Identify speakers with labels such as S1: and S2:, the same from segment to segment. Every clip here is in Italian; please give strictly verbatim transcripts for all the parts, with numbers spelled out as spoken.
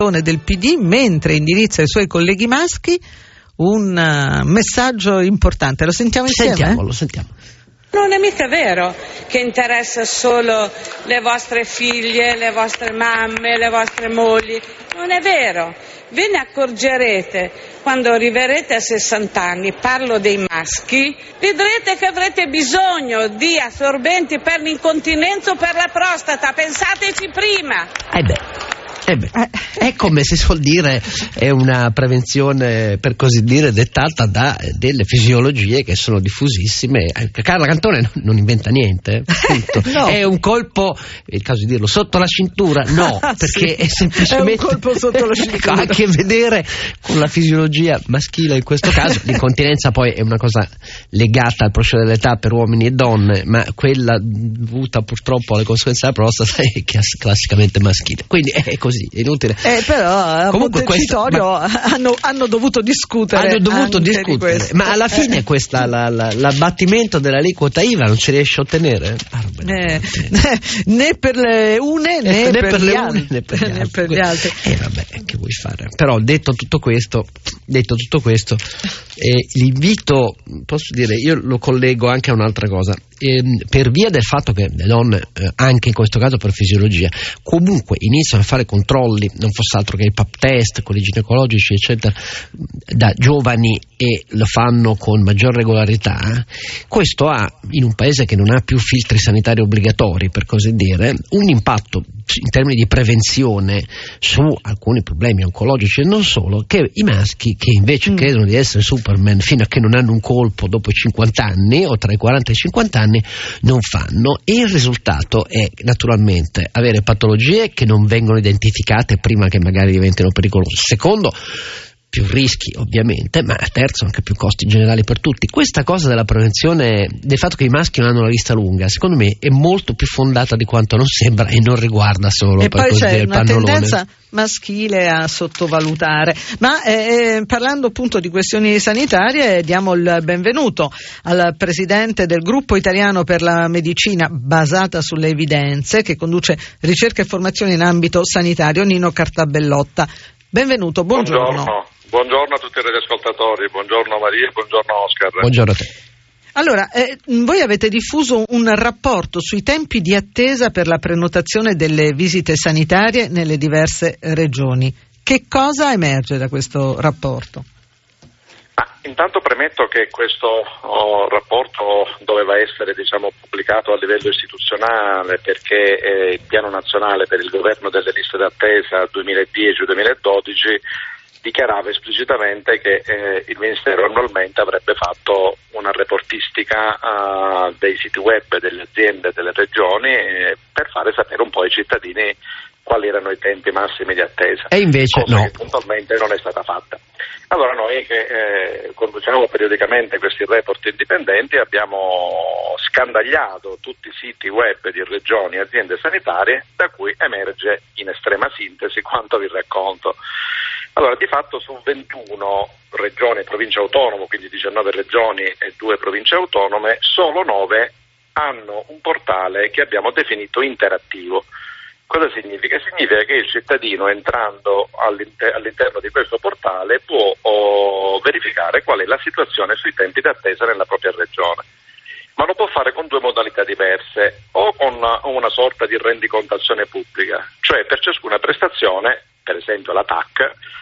S1: del P D, mentre indirizza ai suoi colleghi maschi un uh, messaggio importante. Lo sentiamo insieme?
S2: Sentiamo, lo sentiamo.
S3: Non è mica vero che interessa solo le vostre figlie, le vostre mamme, le vostre mogli. Non è vero. Ve ne accorgerete quando arriverete a sessanta anni, parlo dei maschi, vedrete che avrete bisogno di assorbenti per l'incontinenza o per la prostata. Pensateci prima.
S2: Eh beh. Eh beh, è come si suol dire, è una prevenzione per così dire dettata da delle fisiologie che sono diffusissime. Carla Cantone non inventa niente, no. È un colpo, è il caso di dirlo, sotto la cintura, no, perché sì, è semplicemente
S1: è un colpo sotto la cintura.
S2: Ha a che vedere con la fisiologia maschile in questo caso. L'incontinenza poi è una cosa legata al procedere dell'età per uomini e donne, ma quella dovuta purtroppo alle conseguenze della prostata è classicamente maschile, quindi è così. È inutile.
S1: Eh, però a
S2: Comunque
S1: Montecitorio
S2: ma,
S1: hanno, hanno dovuto discutere.
S2: Hanno dovuto discutere, ma alla fine
S1: eh.
S2: questa, la, la, l'abbattimento dell'aliquota I V A non si riesce a ottenere? Ah,
S1: eh, né per le une né,
S2: eh, né
S1: per,
S2: per le
S1: altri,
S2: une né per,
S1: né per gli altri.
S2: E eh, vabbè, che vuoi fare? Però detto tutto questo, detto tutto questo, eh, l'invito, posso dire, io lo collego anche a un'altra cosa. Eh, per via del fatto che le donne, eh, anche in questo caso per fisiologia, comunque iniziano a fare controlli, non fosse altro che i pap test con i ginecologici eccetera, da giovani, e lo fanno con maggior regolarità, questo ha, in un paese che non ha più filtri sanitari obbligatori per così dire, un impatto in termini di prevenzione su alcuni problemi oncologici e non solo, che i maschi, che invece mm. credono di essere Superman fino a che non hanno un colpo dopo i cinquanta anni o tra i quaranta e i cinquanta anni, non fanno, e il risultato è naturalmente avere patologie che non vengono identificate prima che magari diventino pericolose. Secondo, più rischi ovviamente, ma terzo anche più costi generali per tutti. Questa cosa della prevenzione, del fatto che i maschi non hanno la lista lunga, secondo me è molto più fondata di quanto non sembra e non riguarda solo
S1: e
S2: per
S1: poi
S2: così
S1: c'è
S2: dire il
S1: una
S2: pannolone.
S1: tendenza maschile a sottovalutare. Ma eh, parlando appunto di questioni sanitarie, diamo il benvenuto al presidente del gruppo italiano per la medicina basata sulle evidenze, che conduce ricerca e formazione in ambito sanitario, Nino Cartabellotta. Benvenuto, buongiorno.
S4: Buongiorno, buongiorno a tutti i radioascoltatori, buongiorno Maria e buongiorno Oscar.
S2: Buongiorno a te.
S1: Allora, eh, voi avete diffuso un rapporto sui tempi di attesa per la prenotazione delle visite sanitarie nelle diverse regioni. Che cosa emerge da questo rapporto?
S4: Ah, intanto premetto che questo oh, rapporto doveva essere diciamo, pubblicato a livello istituzionale, perché eh, il piano nazionale per il governo delle liste d'attesa duemiladieci duemiladodici dichiarava esplicitamente che eh, il Ministero annualmente avrebbe fatto una reportistica uh, dei siti web delle aziende e delle regioni eh, per fare sapere un po' ai cittadini quali erano i tempi massimi di attesa.
S2: E invece
S4: cosa
S2: no.
S4: che puntualmente non è stata fatta. Allora noi che eh, conduciamo periodicamente questi report indipendenti abbiamo scandagliato tutti i siti web di regioni e aziende sanitarie, da cui emerge in estrema sintesi quanto vi racconto. Allora, di fatto su ventuno regioni e province autonome, quindi diciannove regioni e due province autonome, solo nove hanno un portale che abbiamo definito interattivo. Cosa significa? Significa che il cittadino, entrando all'inter- all'interno di questo portale, può oh, verificare qual è la situazione sui tempi d'attesa nella propria regione. Ma lo può fare con due modalità diverse, o con una, una sorta di rendicontazione pubblica, cioè per ciascuna prestazione, per esempio la T A C,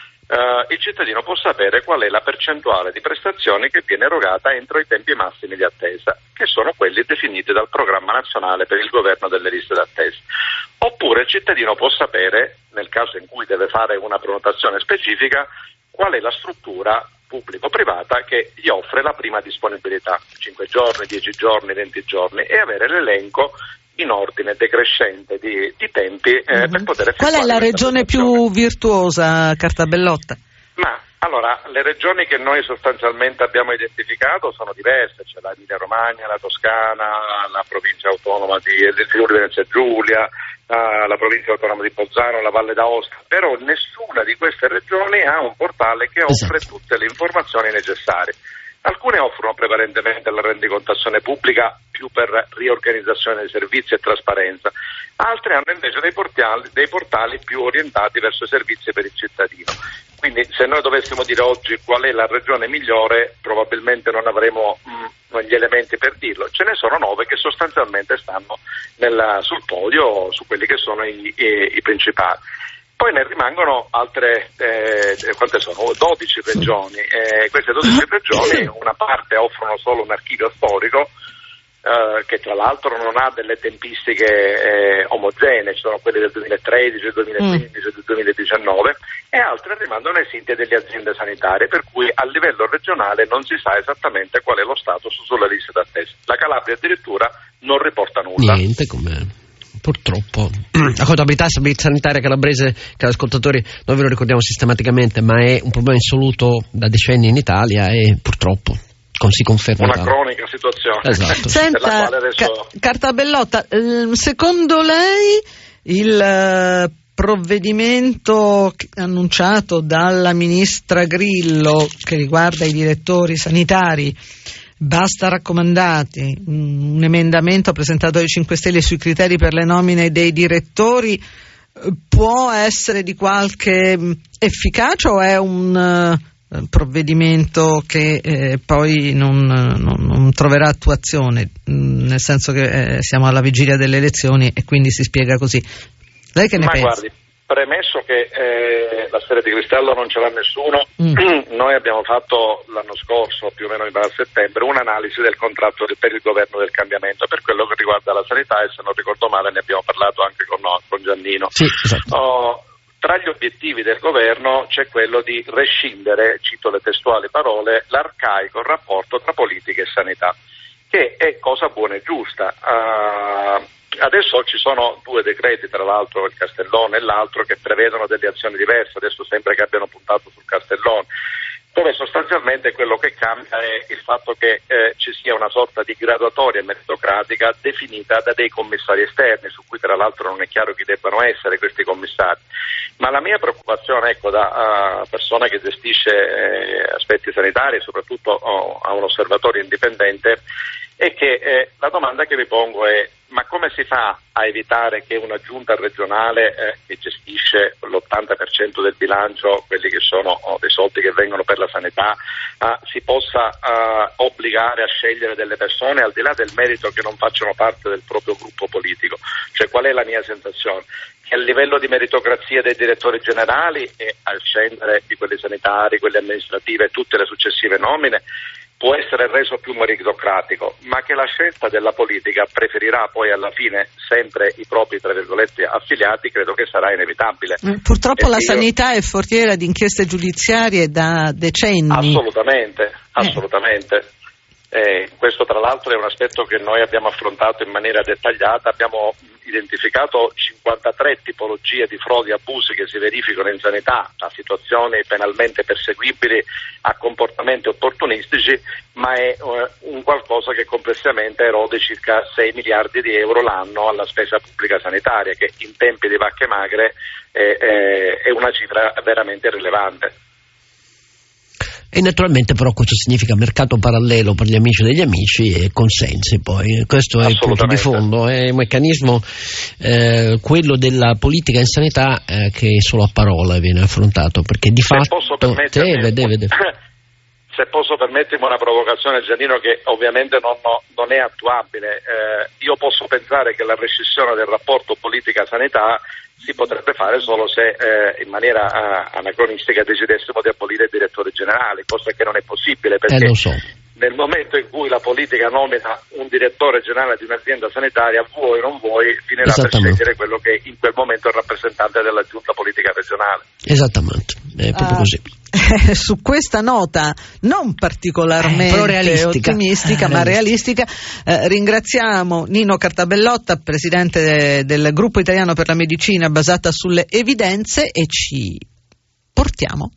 S4: eh, il cittadino può sapere qual è la percentuale di prestazioni che viene erogata entro i tempi massimi di attesa, che sono quelli definiti dal Programma Nazionale per il Governo delle Liste d'Attesa. Oppure il cittadino può sapere, nel caso in cui deve fare una prenotazione specifica, qual è la struttura pubblico-privata che gli offre la prima disponibilità, cinque giorni, dieci giorni, venti giorni, e avere l'elenco in ordine decrescente di, di tempi eh, mm-hmm. per poter effettuare.
S1: Qual è la regione più virtuosa, Cartabellotta?
S4: Ma allora, le regioni che noi sostanzialmente abbiamo identificato sono diverse, c'è la Emilia Romagna, la Toscana, la provincia autonoma di Friuli Venezia Giulia, la provincia autonoma di Bolzano, la Valle d'Aosta, però nessuna di queste regioni ha un portale che offre
S2: esatto.
S4: tutte le informazioni necessarie. Alcune offrono prevalentemente la rendicontazione pubblica più per riorganizzazione dei servizi e trasparenza, altre hanno invece dei portali, dei portali più orientati verso i servizi per il cittadino. Quindi se noi dovessimo dire oggi qual è la regione migliore, probabilmente non avremo mh, gli elementi per dirlo. Ce ne sono nove che sostanzialmente stanno nella, sul podio, su quelli che sono i, i, i principali. Poi ne rimangono altre, eh, quante sono? dodici regioni. Eh, queste dodici regioni, una parte offrono solo un archivio storico, eh, che tra l'altro non ha delle tempistiche eh, omogenee, ci sono quelli del duemilatredici, del duemilaquindici, mm. del duemiladiciannove, e altre rimandano ai siti delle aziende sanitarie, per cui a livello regionale non si sa esattamente qual è lo status sulla lista d'attesa. La Calabria addirittura non riporta nulla.
S2: Niente, come... Purtroppo la contabilità sanitaria calabrese, che gli ascoltatori noi ve lo ricordiamo sistematicamente, ma è un problema insoluto da decenni in Italia e purtroppo si conferma
S4: una cronica situazione.
S2: Esatto.
S1: Senta, adesso... Ca- Cartabellotta, secondo lei il provvedimento annunciato dalla ministra Grillo che riguarda i direttori sanitari, basta raccomandati, un emendamento presentato dai cinque Stelle sui criteri per le nomine dei direttori, può essere di qualche efficacia o è un uh, provvedimento che eh, poi non, non, non troverà attuazione, mh, nel senso che eh, siamo alla vigilia delle elezioni e quindi si spiega così? Lei che ne
S4: Ma
S1: pensa?
S4: Guardi, premesso che eh, la sfera di cristallo non ce l'ha nessuno, mm. noi abbiamo fatto l'anno scorso, più o meno a settembre, un'analisi del contratto per il governo del cambiamento per quello che riguarda la sanità, e se non ricordo male ne abbiamo parlato anche con, no, con Giannino.
S2: Sì, esatto.
S4: oh, tra gli obiettivi del governo c'è quello di rescindere, cito le testuali parole, l'arcaico rapporto tra politica e sanità, che è cosa buona e giusta. Uh, Adesso ci sono due decreti, tra l'altro il Castellone e l'altro, che prevedono delle azioni diverse, adesso sembra che abbiano puntato sul Castellone, dove sostanzialmente quello che cambia è il fatto che eh, ci sia una sorta di graduatoria meritocratica definita da dei commissari esterni, su cui tra l'altro non è chiaro chi debbano essere questi commissari. Ma la mia preoccupazione, ecco, da uh, persona che gestisce eh, aspetti sanitari, soprattutto oh, a un osservatorio indipendente, è che eh, la domanda che vi pongo è: ma come si fa a evitare che una giunta regionale eh, che gestisce l'ottanta per cento del bilancio, quelli che sono oh, dei soldi che vengono per la sanità, eh, si possa eh, obbligare a scegliere delle persone al di là del merito che non facciano parte del proprio gruppo politico? Cioè, qual è la mia sensazione? Che a livello di meritocrazia dei direttori generali e al scendere di quelli sanitari, quelli amministrativi e tutte le successive nomine può essere reso più meritocratico, ma che la scelta della politica preferirà poi alla fine sempre i propri, tra virgolette, affiliati, credo che sarà inevitabile.
S1: Purtroppo
S4: e
S1: la
S4: io...
S1: sanità è fortiera di inchieste giudiziarie da decenni.
S4: Assolutamente, assolutamente. Eh, questo tra l'altro è un aspetto che noi abbiamo affrontato in maniera dettagliata, abbiamo identificato cinquantatré tipologie di frodi e abusi che si verificano in sanità, da situazioni penalmente perseguibili a comportamenti opportunistici, ma è uh, un qualcosa che complessivamente erode circa sei miliardi di euro l'anno alla spesa pubblica sanitaria, che in tempi di vacche magre è, è, è una cifra veramente rilevante.
S2: E naturalmente però questo significa mercato parallelo per gli amici degli amici e consensi, poi questo è il punto di fondo, è un meccanismo eh, quello della politica in sanità eh, che solo a parola viene affrontato, perché di
S4: se
S2: fatto
S4: posso permettermi,
S2: deve, deve, deve.
S4: Se posso permettermi una provocazione, Giannino, che ovviamente non, non è attuabile, eh, io posso pensare che la rescissione del rapporto politica-sanità si potrebbe fare solo se eh, in maniera uh, anacronistica decidessimo di abolire i direttori generali, cosa che non è possibile, perché
S2: eh, lo so.
S4: nel momento in cui la politica nomina un direttore generale di un'azienda sanitaria, vuoi o non vuoi, finirà per scegliere quello che in quel momento è il rappresentante della giunta politica regionale.
S2: Esattamente, è proprio uh, così.
S1: Eh, su questa nota non particolarmente
S2: eh, realistica.
S1: ottimistica, eh, ma realistica, eh, ringraziamo Nino Cartabellotta, presidente de, del Gruppo Italiano per la Medicina basata sulle evidenze, e ci portiamo